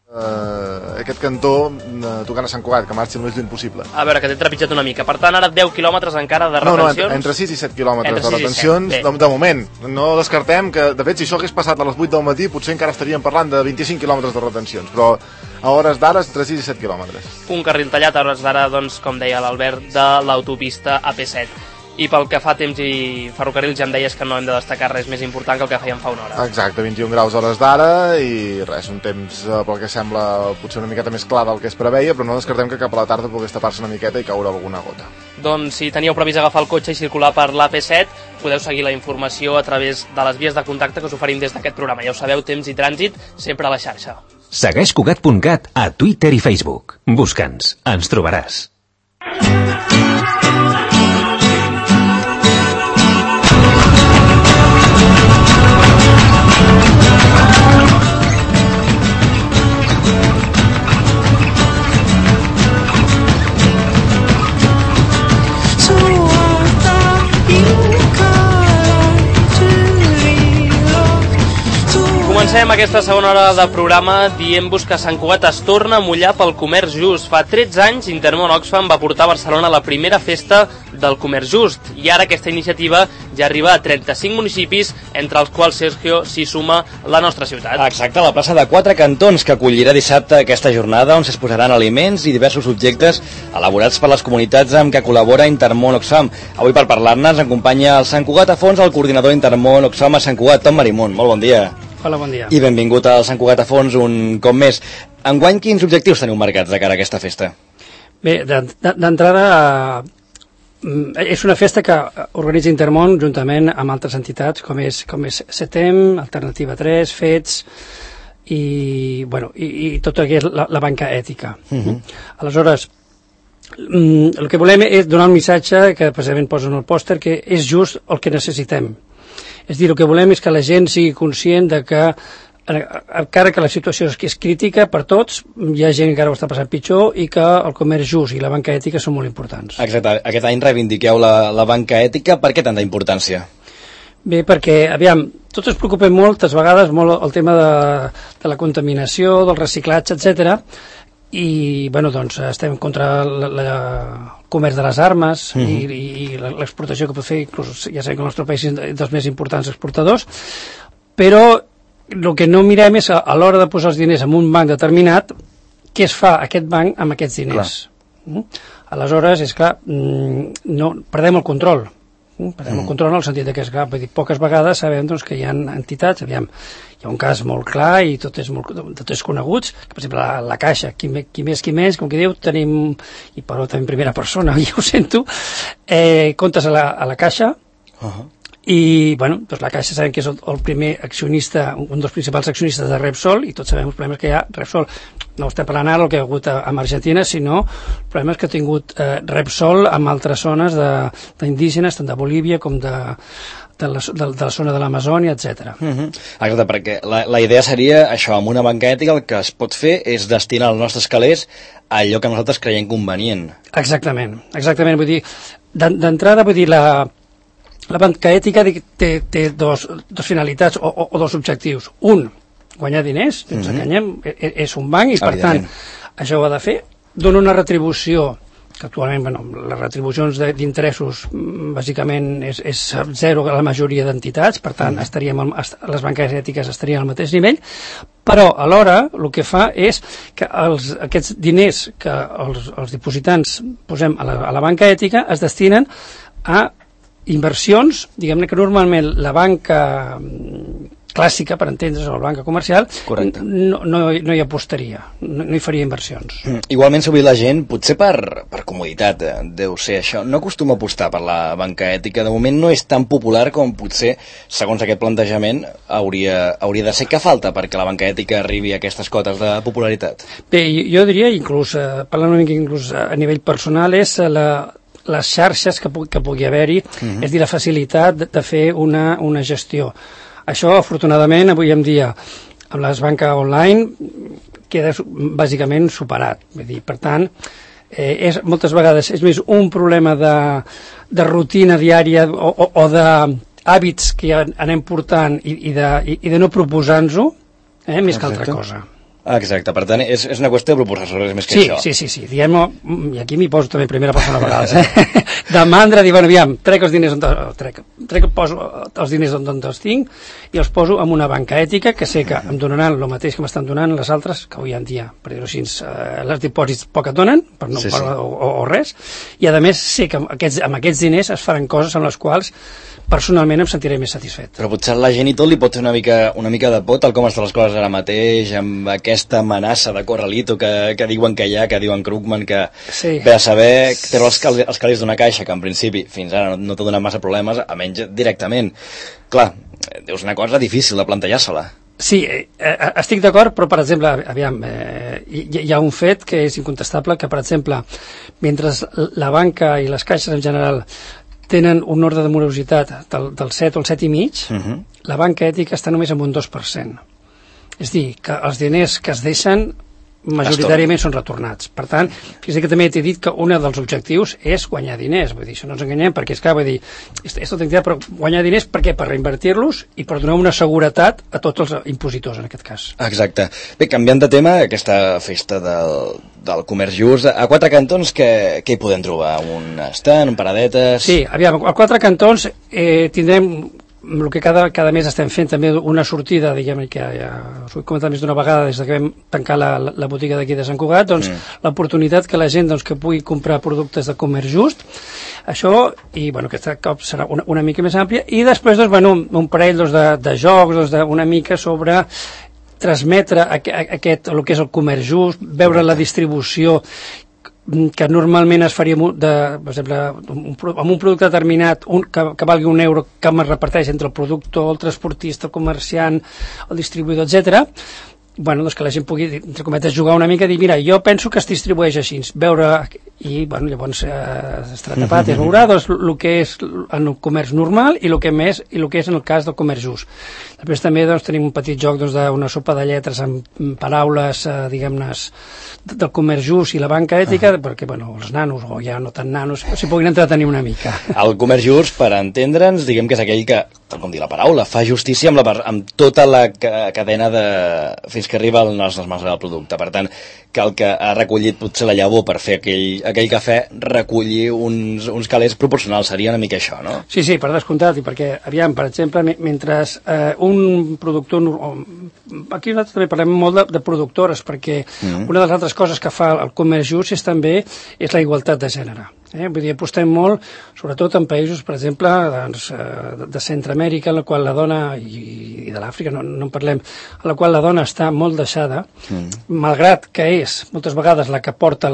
aquest cantó tocant a Sant Cugat, que marxi el més lluny possible. A veure, que t'he trepitjat una mica. Per tant, ara 10 quilòmetres encara de retencions. No, entre 6 i 7 quilòmetres de retencions, de moment. No descartem que, de fet, si això hagués passat a les 8 del matí, potser encara estaríem parlant de 25 quilòmetres de retencions, però a hores d'ara entre 6 i 7 quilòmetres. Un carril tallat a hores d'ara, doncs, com deia l'Albert, de l'autopista AP7. I pel que fa a temps i ferrocarrils ja em deies que no hem de destacar res més important que el que fèiem fa una hora. Exacte, 21 graus a hores d'ara i res, un temps pel que sembla potser una miqueta més clar del que es preveia, però no descartem que cap a la tarda pogués tapar-se una miqueta i caure alguna gota. Doncs si teníeu previst agafar el cotxe i circular per l'AP7, podeu seguir la informació a través de les vies de contacte que us oferim des d'aquest programa. Ja ho sabeu, temps i trànsit, sempre a la xarxa. Segueix Cugat.cat a Twitter i Facebook. Busca'ns, ens trobaràs. Comencem aquesta segona hora de programa dient-vos que Sant Cugat es torna a mullar pel comerç just. Fa 13 anys Intermón Oxfam va portar a Barcelona la primera festa del comerç just i ara aquesta iniciativa ja arriba a 35 municipis, entre els quals, Sergio, s'hi suma la nostra ciutat. Exacte, la plaça de Quatre Cantons, que acollirà dissabte aquesta jornada on s'exposaran aliments i diversos objectes elaborats per les comunitats amb què col·labora Intermón Oxfam. Avui per parlar-ne ens acompanya el Sant Cugat a fons el coordinador Intermón Oxfam a Sant Cugat, Tom Marimón. Molt bon dia. Hola, bon dia. I benvingut al Sant Cugat a fons un cop més. Enguany, quins objectius teniu marcats de cara a aquesta festa? Bé, d'entrada és una festa que organitza Intermón juntament amb altres entitats com és CETEM, Alternativa 3, FETS i tot el que és la banca ètica. Aleshores, el que volem és donar un missatge que precisament posa en el pòster, que és just el que necessitem. És dir, el que volem és que la gent sigui conscient de que encara que la situació és crítica per tots, hi ha gent que encara ho està passant pitjor i que el comerç just i la banca ètica són molt importants. Exacte, aquest any reivindiqueu la banca ètica. Per què tanta importància? Bé, perquè, aviam, tots ens preocupem moltes vegades molt el tema de la contaminació, del reciclatge, etc. I, doncs, estem contra el comerç de les armes i l'exportació que pot fer, inclús ja sabem que el nostre país és dels més importants exportadors, però el que no mirem és a l'hora de posar els diners en un banc determinat, què es fa aquest banc amb aquests diners. Aleshores, és clar, no, perdem el control. Perdem el control en el sentit que, és clar, poques vegades sabem que hi ha entitats, hi ha un cas molt clar i tot és coneguts, que, per exemple, la Caixa, qui més, qui menys, com que diu, tenim, i parlo també en primera persona, ja ho sento, comptes a la Caixa, i doncs la Caixa sabem que és el primer accionista, un dels principals accionistes de Repsol, i tots sabem els problemes que hi ha. Repsol, no estem parlant ara del que ha hagut amb Argentina, sinó problemes que ha tingut Repsol amb altres zones d'indígenes, tant de Bolívia com de la zona de l'Amazònia, etc. Exacte, perquè la idea seria això, amb una banca ètica el que es pot fer és destinar els nostres calés a allò que nosaltres creiem convenient. Exactament, vull dir, d'entrada, vull dir, la banca ètica té dos finalitats o dos objectius. Un, guanyar diners, ens enganyem, és un banc i, per tant, això ho ha de fer. Dona una retribució, que actualment, les retribucions d'interessos, bàsicament, és zero a la majoria d'entitats, per tant, les banques ètiques estarien al mateix nivell, però alhora el que fa és que aquests diners que els dipositants posem a la banca ètica es destinen a inversions, diguem-ne que normalment la banca clàssica, per entendre's, o la banca comercial, no hi apostaria, no hi faria inversions. Igualment, sovint la gent, potser per comoditat, deu ser això, no acostuma a apostar per la banca ètica. De moment no és tan popular com potser, segons aquest plantejament, hauria de ser. Què falta perquè la banca ètica arribi a aquestes cotes de popularitat? Bé, jo diria, inclús, parlant una mica inclús a nivell personal, és les xarxes que pugui haver-hi, és dir, la facilitat de fer una gestió. Això, afortunadament, avui en dia, amb les banques online, queda bàsicament superat. Vull dir, per tant, moltes vegades és més un problema de rutina diària o d'hàbits que anem portant i de no proposar-nos-ho, més que altra cosa. Exacte, per tant, és una qüestió de proporcions, res més que això. Sí, diguem-ho, i aquí m'hi poso també en primera persona a vegades, de mandra, dir, bueno, aviam, trec els diners poso els diners on els tinc i els poso en una banca ètica que sé que em donaran el mateix que m'estan donant les altres, que avui en dia, per dir-ho així, les dipòsits poc et donen, o res, i a més sé que amb aquests diners es faran coses amb les quals personalment em sentiré més satisfet. Però potser la gent i tot li pot fer una mica de por, tal com estan les coses ara mateix, amb aquesta amenaça de Corralito que diuen que hi ha, que diuen Krugman, que ve a saber, treure els calés d'una caixa, que en principi fins ara no t'ha donat massa problemes, a menys directament. Clar, és una cosa difícil de plantejar-se-la. Sí, estic d'acord, però per exemple, aviam, hi ha un fet que és incontestable, que per exemple, mentre la banca i les caixes en general tenen un ordre de morositat del 7 o el 7,5, la banca ètica està només en un 2%. És dir, que els diners que es deixen majoritàriament són retornats. Per tant, fixa't que també t'he dit que un dels objectius és guanyar diners. Vull dir, això no ens enganyem, perquè és clar, vull dir, és tot activitat, però guanyar diners per què? Per reinvertir-los i per donar una seguretat a tots els impositors, en aquest cas. Exacte. Bé, canviant de tema, aquesta festa del comerç just, a Quatre Cantons què hi podem trobar? Un stand, un paradetes? Sí, aviam, a Quatre Cantons tindrem el que cada mes estem fent també una sortida, diguem, que ja us ho he comentat més d'una vegada des que vam tancar la botiga d'aquí de Sant Cugat, doncs l'oportunitat que la gent que pugui comprar productes de comerç just, això, i bueno, aquest cop serà una mica més àmplia, i després doncs, bueno, un parell de jocs, una mica sobre transmetre el que és el comerç just, veure la distribució que normalment es faria per exemple, amb un producte determinat que valgui €1 que es reparteix entre el productor, el transportista, el comerciant, el distribuïdor, etc. Bueno, doncs que la gent pugui, entre cometes, jugar una mica i dir, mira, jo penso que es distribueix així, veure, i bueno, llavors estarà tapat i es veurà doncs, el que és en el comerç normal i el que és en el cas del comerç just. Després també doncs, tenim un petit joc d'una sopa de lletres amb paraules, diguem-ne, del comerç just i la banca ètica, perquè bueno, els nanos, o ja no tan nanos, s'hi puguin entretenir una mica. El comerç just, per entendre'ns, diguem que és aquell que, tal com dir la paraula, fa justícia amb tota la cadena fins que arriba a les mans del producte. Per tant, que el que ha recollit potser la llavor per fer aquell cafè recollir uns calés proporcionals, seria una mica això, no? Sí, per descomptat, i perquè, aviam, per exemple, mentre un productor... Aquí nosaltres també parlem molt de productores, perquè una de les altres coses que fa el comerç just és la igualtat de gènere. Vull dir, apostem molt, sobretot en països, per exemple, de Centroamèrica, en la qual la dona, i de l'Àfrica no en parlem, en la qual la dona està molt deixada, malgrat que és moltes vegades la que porta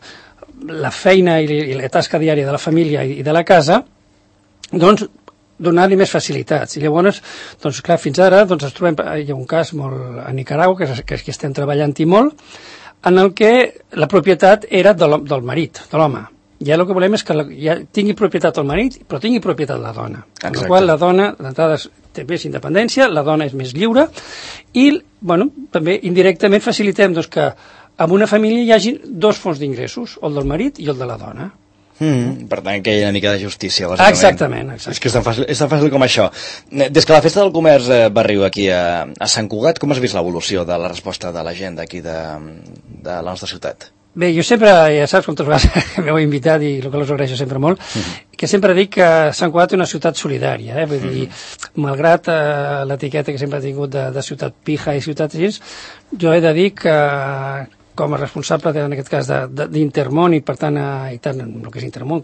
la feina i la tasca diària de la família i de la casa, doncs donar-li més facilitats. I llavors, doncs clar, fins ara ens trobem, hi ha un cas molt a Nicaragua, que és que estem treballant-hi molt, en el que la propietat era del marit, de l'home. Ja el que volem és que tingui propietat el marit, però tingui propietat la dona. Amb la qual la dona, d'entrada, té més independència, la dona és més lliure, i, bueno, també indirectament facilitem que en una família hi hagi dos fonts d'ingressos, el del marit i el de la dona. Per tant, que hi ha una mica de justícia, bàsicament. Exactament. És que és tan fàcil com això. Des que la festa del comerç va arribar aquí a Sant Cugat, com has vist l'evolució de la resposta de la gent d'aquí de la nostra ciutat? Bé, jo sempre, ja saps quantes vegades m'heu invitat i el que us agraeixo sempre molt, que sempre dic que Sant Cugat és una ciutat solidària, vull dir, malgrat l'etiqueta que sempre he tingut de ciutat pija i ciutat així, jo he de dir que com a responsable, en aquest cas, d'Intermón, i per tant, el que és Intermón,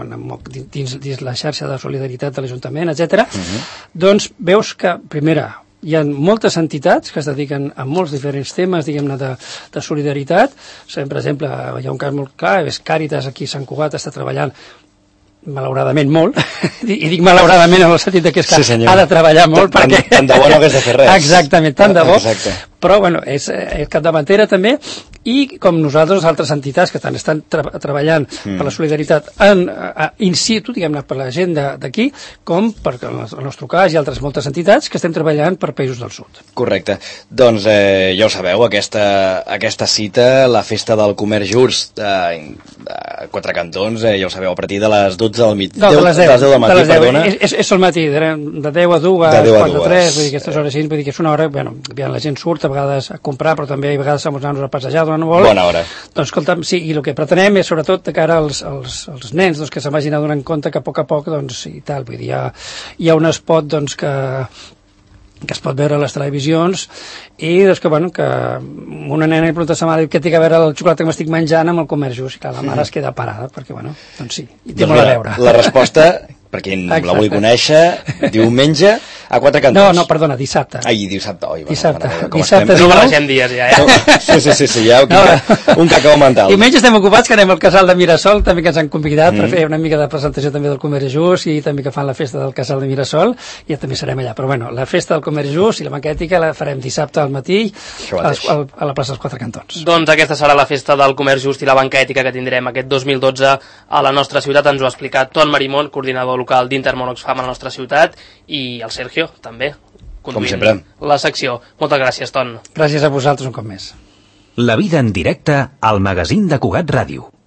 dins la xarxa de solidaritat de l'Ajuntament, etc., doncs veus que, primera, hi ha moltes entitats que es dediquen a molts diferents temes, diguem-ne, de solidaritat. Per exemple, hi ha un cas molt clar, és Càritas, aquí a Sant Cugat, està treballant malauradament molt, i dic malauradament en el sentit que ha de treballar molt perquè... Tant de bo no hagués de fer res. Exactament, tant de bo. Però, bueno, és capdavantera també, i com nosaltres, altres entitats que estan treballant per la solidaritat in situ, diguem-ne, per la gent d'aquí, com per el nostre cas i altres moltes entitats que estem treballant per països del sud. Correcte. Doncs ja ho sabeu, aquesta cita, la festa del comerç just a Quatre Cantons, ja ho sabeu, a partir de les 12 del migdia. No, de les 10 del matí, perdona. És al matí, de 10 a 2, a 4 a 3, vull dir, aquestes hores així, vull dir que és una hora, bueno, la gent surt a vegades a comprar, però també a vegades amb els nanos a passejar durant un vol. Bona hora. Doncs escolta'm, sí, i el que pretenem és sobretot de cara als nens, doncs, que se'n vagin adonant compte que a poc, doncs, i tal, vull dir, hi ha un spot, doncs, que es pot veure a les televisions i doncs que, bueno, que una nena li pregunta a sa mare què té a veure el xocolata que m'estic menjant amb el Comerç Just, i clar, la mare es queda parada perquè, bueno, doncs sí, hi té molt a veure. La resposta, per qui la vulgui conèixer, diumenge a Quatre Cantons. No, perdona, dissabte. Ai, dissabte, oi. Dissabte. No barregem dies, ja. Sí, ja, un cacau mental. Diumenge estem ocupats, que anem al casal de Mirasol, també que ens han convidat per fer una mica de presentació també del Comerç Just, i també que fan la festa del casal de Mirasol, i ja també serem allà. Però bueno, la festa del Comerç Just i la banquètica la farem dissabte al matí a la plaça dels Quatre Cantons. Doncs aquesta serà la festa del Comerç Just i la banquètica que tindrem aquest 2012 a la nostra ciutat. Ens ho ha explicat Ton Marimón, coordinador local d'Intermón Oxfam a la nostra ciutat, i el Sergio, també, conduint la secció. Moltes gràcies, Ton. Gràcies a vosaltres un cop més. La vida en directe al magazín de Cugat Ràdio.